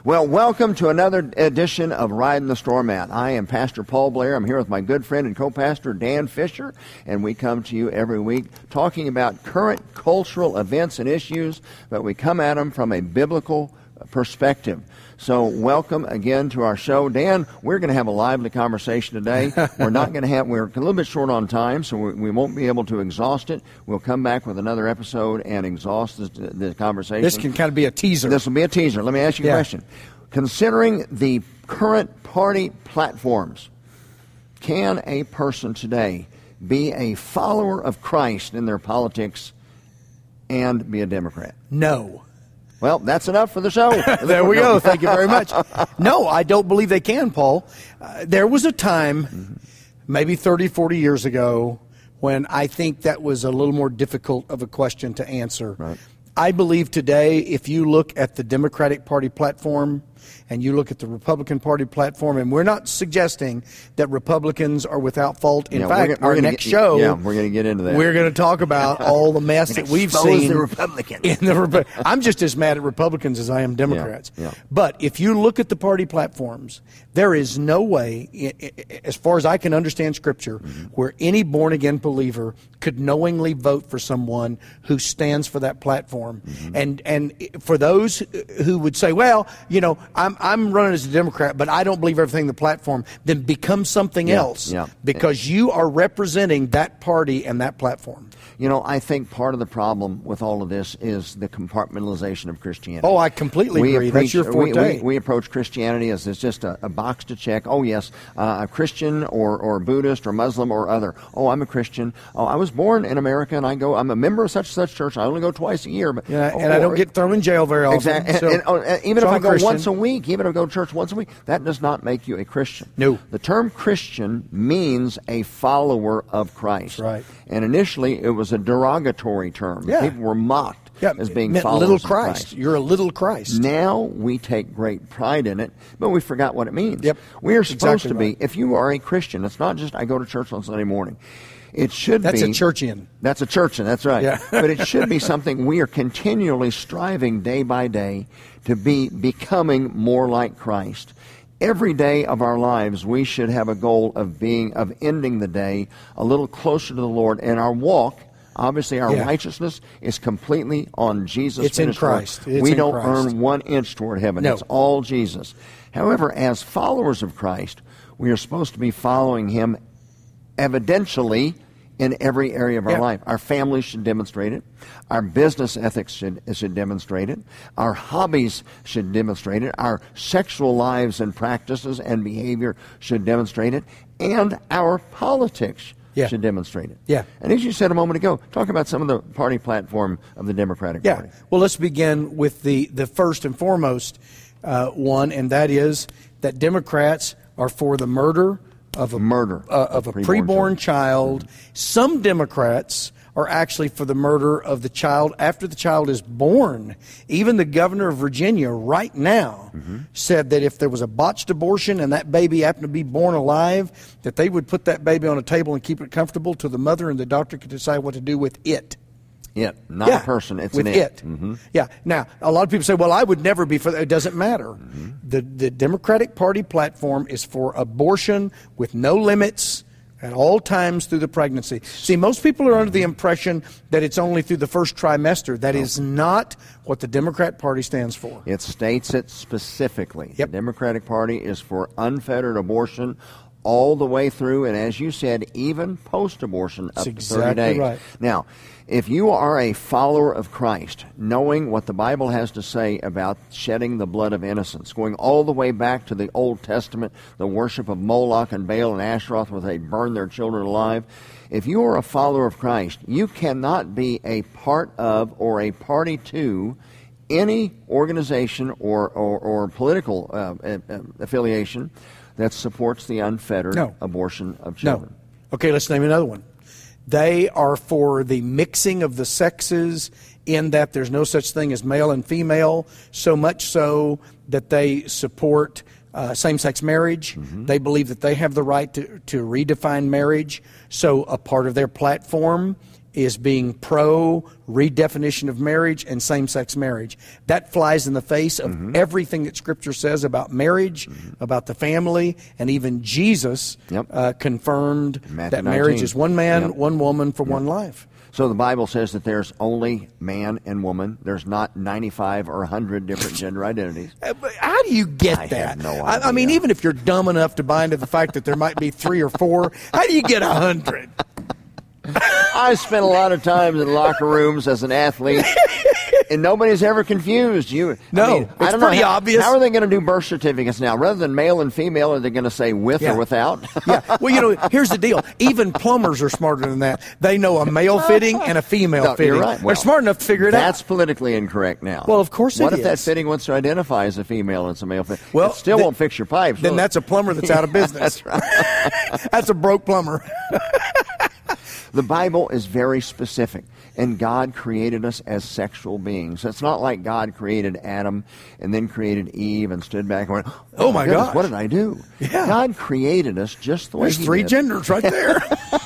Well, welcome to another edition of Riding the Storm Mat. I am Pastor Paul Blair. I'm here with my good friend and co-pastor Dan Fisher, and we come to you every week talking about current cultural events and issues, but we come at them from a biblical perspective. So welcome again to our show. Dan, we're going to have a lively conversation today. We're a little bit short on time, so we won't be able to exhaust it. We'll come back with another episode and exhaust the conversation. This can kind of be a teaser. This will be a teaser. Let me ask you a question. Considering the current party platforms, can a person today be a follower of Christ in their politics and be a Democrat? No. Well, that's enough for the show. There we go. Thank you very much. No, I don't believe they can, Paul. There was a time, maybe 30, 40 years ago, when I think that was a little more difficult of a question to answer. Right. I believe today, if you look at the Democratic Party platform and you look at the Republican Party platform, and we're not suggesting that Republicans are without fault. In fact, our next show, we're going to get into that. We're going to talk about all the mess that we've seen. The Republicans. I'm just as mad at Republicans as I am Democrats. Yeah. But if you look at the party platforms, there is no way, as far as I can understand Scripture, where any born-again believer could knowingly vote for someone who stands for that platform. And for those who would say, well, you know, I'm running as a Democrat, but I don't believe everything in the platform, then become something else because you are representing that party and that platform. You know, I think part of the problem with all of this is the compartmentalization of Christianity. Oh, I completely agree. That's your forte. We approach Christianity as just a box to check. Oh, yes, a Christian or Buddhist or Muslim or other. Oh, I'm a Christian. Oh, I was born in America, and I'm a member of such church. I only go twice a year. But, and I don't get thrown in jail very often. Exactly. So, even if I go once a week, even if I go to church once a week, that does not make you a Christian. No. The term Christian means a follower of Christ. That's right. And initially, it was a derogatory term. Yeah. People were mocked as being followers little of Christ. You're a little Christ. Now we take great pride in it, but we forgot what it means. Yep. We are supposed to be, right. if you are a Christian, it's not just I go to church on Sunday morning. It should That's be. a churchian. That's a churchian, that's right. Yeah. But it should be something we are continually striving day by day to be becoming more like Christ. Every day of our lives, we should have a goal of ending the day a little closer to the Lord. And our walk, obviously our righteousness, is completely on Jesus. It's in Christ. We don't earn 1 inch toward heaven. No. It's all Jesus. However, as followers of Christ, we are supposed to be following Him evidentially in every area of our life. Our families should demonstrate it. Our business ethics should demonstrate it. Our hobbies should demonstrate it. Our sexual lives and practices and behavior should demonstrate it. And our politics should demonstrate it. Yeah. And as you said a moment ago, talk about some of the party platform of the Democratic Party. Well, let's begin with the first and foremost one, and that is that Democrats are for the murder of a preborn child. Some Democrats are actually for the murder of the child after the child is born. Even the governor of Virginia right now said that if there was a botched abortion and that baby happened to be born alive, that they would put that baby on a table and keep it comfortable till the mother and the doctor could decide what to do with it. Not a person. It's with an it. Yeah. Now, a lot of people say, well, I would never be for that. It doesn't matter. The Democratic Party platform is for abortion with no limits at all times through the pregnancy. See, most people are under the impression that it's only through the first trimester. That is not what the Democrat Party stands for. It states it specifically. Yep. The Democratic Party is for unfettered abortion all the way through, and as you said, even post-abortion up to 30 days. Right. Now, if you are a follower of Christ, knowing what the Bible has to say about shedding the blood of innocents, going all the way back to the Old Testament, the worship of Moloch and Baal and Asheroth where they burned their children alive, if you are a follower of Christ, you cannot be a part of or a party to any organization or political affiliation that supports the unfettered abortion of children. No. Okay, let's name another one. They are for the mixing of the sexes in that there's no such thing as male and female, so much so that they support same-sex marriage. They believe that they have the right to redefine marriage. So a part of their platform is being pro-redefinition of marriage and same-sex marriage. That flies in the face of everything that Scripture says about marriage, about the family, and even Jesus confirmed that marriage is one man, one woman for one life. So the Bible says that there's only man and woman. There's not 95 or 100 different gender identities. How do you get that? I have no idea. I mean, even if you're dumb enough to buy into the fact that there might be 3 or 4, how do you get 100? I spent a lot of time in locker rooms as an athlete, and nobody's ever confused you. No, it's pretty obvious. How are they going to do birth certificates now? Rather than male and female, are they going to say with or without? Well, here's the deal. Even plumbers are smarter than that. They know a male fitting and a female fitting. You're right. Well, they're smart enough to figure it out. That's politically incorrect now. Well, of course it is. What if that fitting wants to identify as a female and it's a male fitting? Well, it still won't fix your pipes. Then that's a plumber that's out of business. That's right. That's a broke plumber. The Bible is very specific, and God created us as sexual beings. It's not like God created Adam and then created Eve and stood back and went, oh my gosh, what did I do? Yeah. God created us just the way There's 3 genders right there.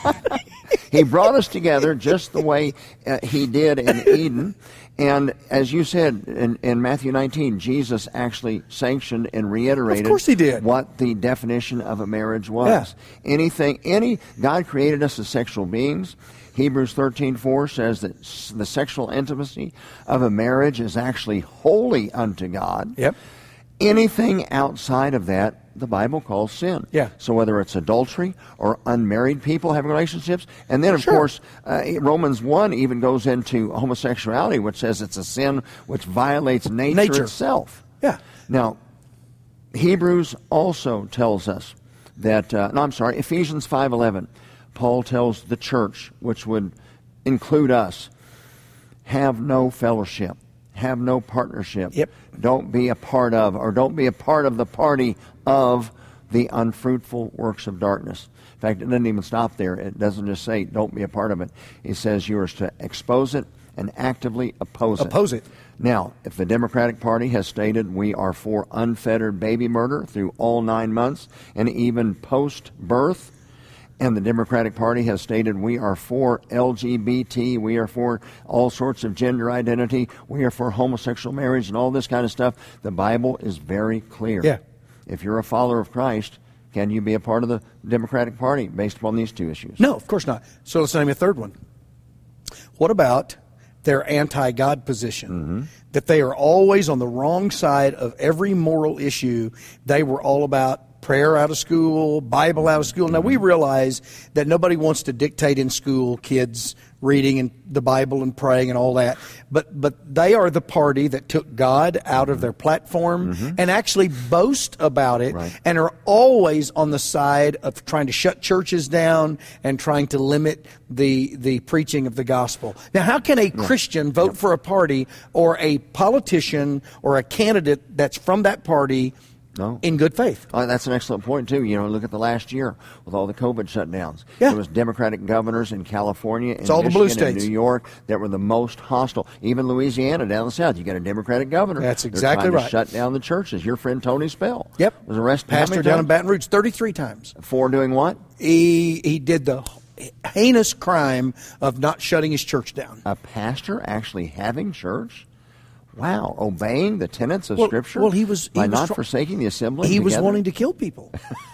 He brought us together just the way He did in Eden. And as you said in Matthew 19, Jesus actually sanctioned and reiterated of course he did. What the definition of a marriage was. Yeah. God created us as sexual beings. Hebrews 13:4 says that the sexual intimacy of a marriage is actually holy unto God. Yep. Anything outside of that, the Bible calls sin. Yeah. So whether it's adultery or unmarried people having relationships, and then of course Romans 1 even goes into homosexuality, which says it's a sin which violates nature itself. Yeah. Now, Hebrews also tells us that Ephesians 5:11, Paul tells the church, which would include us, have no fellowship. Have no partnership. Yep. Don't be a part of, or don't be a part of the party of the unfruitful works of darkness. In fact, it doesn't even stop there. It doesn't just say don't be a part of it. It says you are to expose it and actively oppose it. Oppose it. Now, if the Democratic Party has stated we are for unfettered baby murder through all 9 months and even post-birth, and the Democratic Party has stated we are for LGBT, we are for all sorts of gender identity, we are for homosexual marriage and all this kind of stuff, the Bible is very clear. Yeah. If you're a follower of Christ, can you be a part of the Democratic Party based upon these 2 issues? No, of course not. So let's name a third one. What about their anti-God position? That they are always on the wrong side of every moral issue. They were all about prayer out of school, Bible out of school. Now, we realize that nobody wants to dictate in school kids reading and the Bible and praying and all that. But they are the party that took God out of their platform and actually boast about it and are always on the side of trying to shut churches down and trying to limit the preaching of the gospel. Now, how can a Christian vote for a party or a politician or a candidate that's from that party in good faith? That's an excellent point, too. Look at the last year with all the COVID shutdowns. Yeah. There was Democratic governors in California, in all the blue Michigan, states. in New York that were the most hostile. Even Louisiana down the south, you got a Democratic governor. That's They're exactly trying right. to shut down the churches. Your friend Tony Spell was arrested. Pastor down in Baton Rouge 33 times. For doing what? He did the heinous crime of not shutting his church down. A pastor actually having church? Wow, obeying the tenets of Scripture? Well, he was not forsaking the assembly. He was wanting to kill people.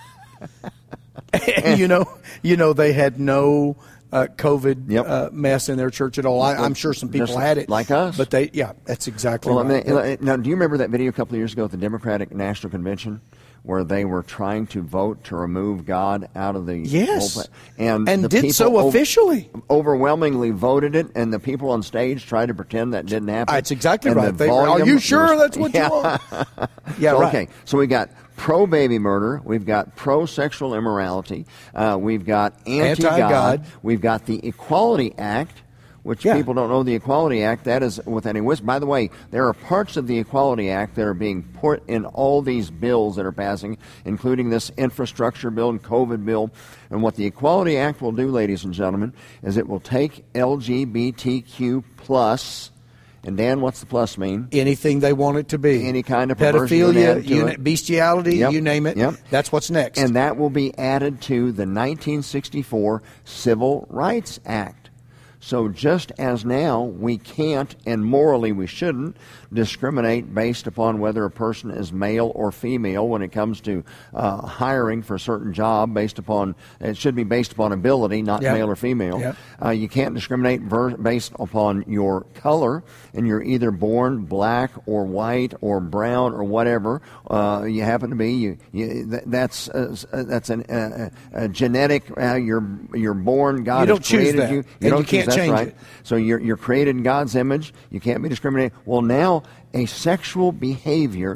And you know, they had no COVID mess in their church at all. I'm sure some people had it, like us. But that's exactly right. Now, do you remember that video a couple of years ago at the Democratic National Convention, where they were trying to vote to remove God out of the whole and did so officially. Overwhelmingly voted it, and the people on stage tried to pretend that didn't happen. That's exactly right. Are you sure that's what you want? Okay, so we got pro-baby murder, we've got pro-sexual immorality, we've got anti-God, we've got the Equality Act, which people don't know the Equality Act. That is with any wisdom. By the way, there are parts of the Equality Act that are being put in all these bills that are passing, including this infrastructure bill and COVID bill. And what the Equality Act will do, ladies and gentlemen, is it will take LGBTQ plus, and Dan, what's the plus mean? Anything they want it to be. Any kind of pedophilia, bestiality, you name it. That's what's next. And that will be added to the 1964 Civil Rights Act. So just as now we can't, and morally we shouldn't, discriminate based upon whether a person is male or female when it comes to hiring for a certain job, it should be based upon ability, not male or female. Yep. You can't discriminate based upon your color, and you're either born black or white or brown or whatever you happen to be. That's a genetic. You're born. God has created you. You don't choose that. That's right. So you're created in God's image. You can't be discriminated. Well, now a sexual behavior,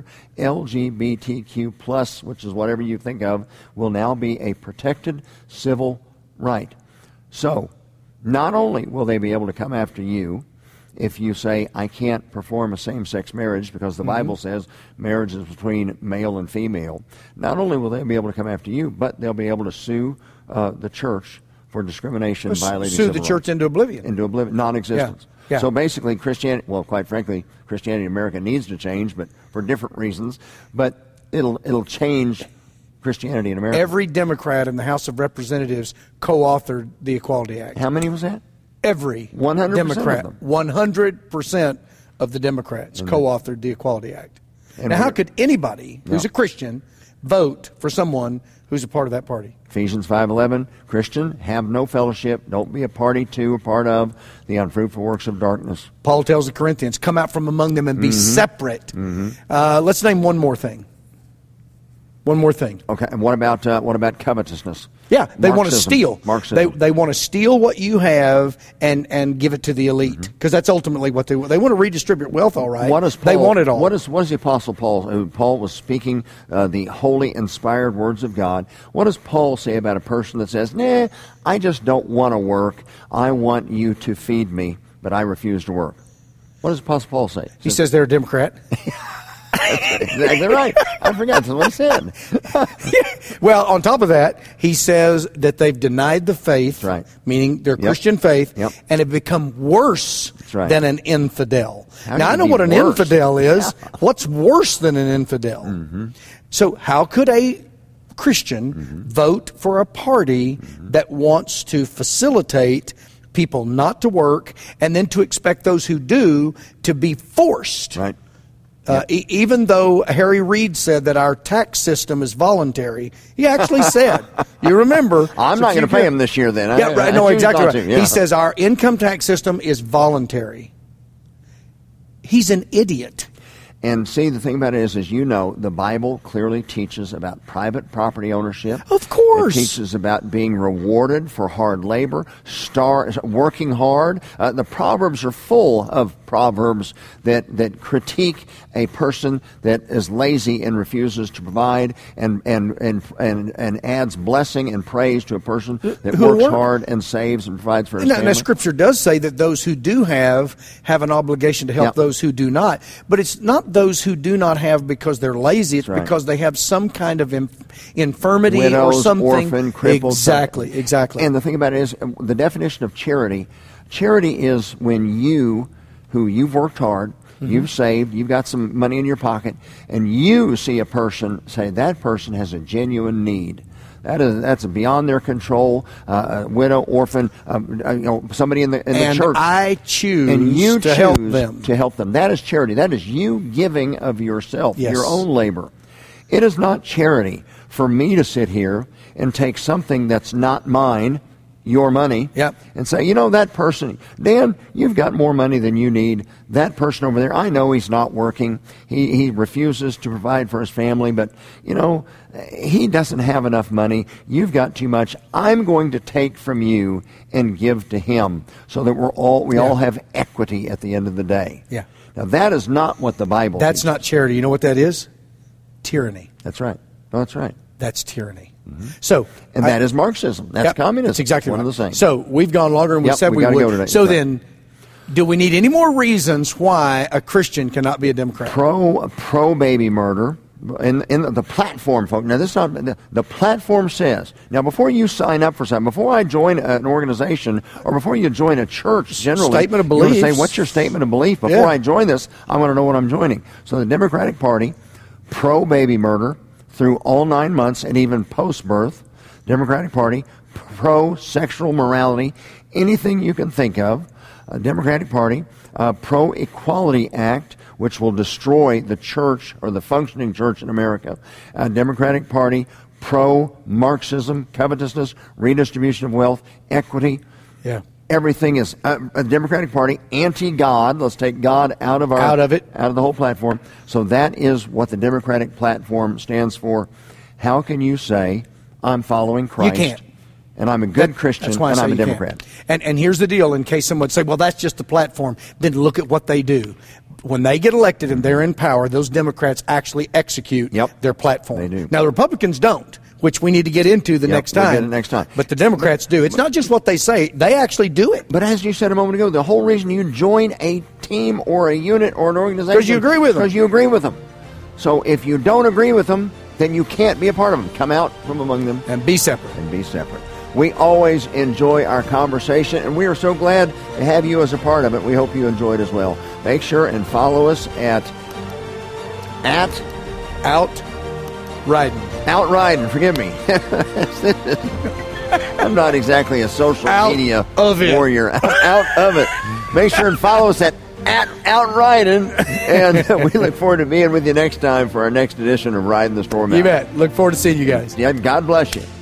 LGBTQ plus, which is whatever you think of, will now be a protected civil right. So not only will they be able to come after you if you say, I can't perform a same-sex marriage because the Bible says marriage is between male and female, not only will they be able to come after you, but they'll be able to sue the church for discrimination, violating civil rights. Sue the church into oblivion. Into oblivion, non-existence. Yeah. So basically, Christianity, well, quite frankly, Christianity in America needs to change, but for different reasons. But it'll change Christianity in America. Every Democrat in the House of Representatives co-authored the Equality Act. How many was that? Every 100% Democrat. Of them. 100% of the Democrats co-authored the Equality Act. And now, how could anybody who's a Christian vote for someone who's a part of that party? Ephesians 5:11, Christian, have no fellowship, don't be a party to or part of the unfruitful works of darkness. Paul tells the Corinthians, come out from among them and be separate. Let's name one more thing. One more thing. Okay, and what about covetousness? Yeah, they want to steal. Marxism. They want to steal what you have and give it to the elite, because that's ultimately what they want. They want to redistribute wealth, all right. They want it all. What does the Apostle Paul, Paul was speaking the holy, inspired words of God, what does Paul say about a person that says, nah, I just don't want to work. I want you to feed me, but I refuse to work? What does Apostle Paul say? He says they're a Democrat. That's exactly right. I forgot. That's what he said. Well, on top of that, he says that they've denied the faith, meaning their Christian faith, and have become worse than an infidel. Now, I know what an infidel is. What's worse than an infidel? So how could a Christian vote for a party that wants to facilitate people not to work and then to expect those who do to be forced? Right. Even though Harry Reid said that our tax system is voluntary, he actually said, you remember... I'm not going to pay him this year then. Yeah, right, no, exactly right. He says our income tax system is voluntary. He's an idiot. And see, the thing about it is, as you know, the Bible clearly teaches about private property ownership. Of course. It teaches about being rewarded for hard labor, working hard. The Proverbs are full of proverbs that critique a person that is lazy and refuses to provide, and adds blessing and praise to a person that works hard and saves and provides for his family. Now, Scripture does say that those who do have an obligation to help those who do not. But it's not those who do not have because they're lazy. It's because they have some kind of infirmity, widows, or something. Orphan, crippled. Exactly. And the thing about it is, the definition of charity is when you've worked hard, you've saved, you've got some money in your pocket, and you see a person, say that person has a genuine need. That's beyond their control. Widow, orphan, somebody in the church. And I choose to help them. That is charity. That is you giving of yourself, your own labor. It is not charity for me to sit here and take something that's not mine, your money, and say, that person, Dan, you've got more money than you need. That person over there, I know he's not working. He refuses to provide for his family, but, he doesn't have enough money. You've got too much. I'm going to take from you and give to him so that we all have equity at the end of the day. Yeah. Now, that is not what the Bible That's teaches. not charity. You know what that is? Tyranny. That's right. No, that's right. That's tyranny. So, that is Marxism. That's communism. That's exactly one right. of the same. So we've gone longer than we said we would. Go today. So then, do we need any more reasons why a Christian cannot be a Democrat? Pro baby murder. In the platform, folks. Now, this is not the platform says. Now, before you sign up for something, before I join an organization, or before you join a church, generally, statement of beliefs. You want to say, what's your statement of belief? Before I join this, I want to know what I'm joining. So, the Democratic Party, pro baby murder through all 9 months and even post birth. Democratic Party, pro-sexual morality, anything you can think of. Democratic Party, pro-Equality Act, which will destroy the church or the functioning church in America. Democratic Party, pro-Marxism, covetousness, redistribution of wealth, equity. Yeah. Everything is a Democratic Party, anti-God. Let's take God out of the whole platform. So that is what the Democratic platform stands for. How can you say, I'm following Christ? You can't. And I'm a good Christian, and I'm a Democrat. And here's the deal, in case someone would say, well, that's just the platform. Then look at what they do. When they get elected and they're in power, those Democrats actually execute their platform. They do. Now, the Republicans don't, which we need to get into the next time. We'll get it next time. But the Democrats do. It's not just what they say. They actually do it. But as you said a moment ago, the whole reason you join a team or a unit or an organization... Because you agree with them. Because you agree with them. So if you don't agree with them, then you can't be a part of them. Come out from among them. And be separate. We always enjoy our conversation, and we are so glad to have you as a part of it. We hope you enjoyed as well. Make sure and follow us at Outriding. Forgive me. I'm not exactly a social media warrior. Out of it. Make sure and follow us at Outriding, and we look forward to being with you next time for our next edition of Riding the Storm Out. You bet. Look forward to seeing you guys. Yeah, God bless you.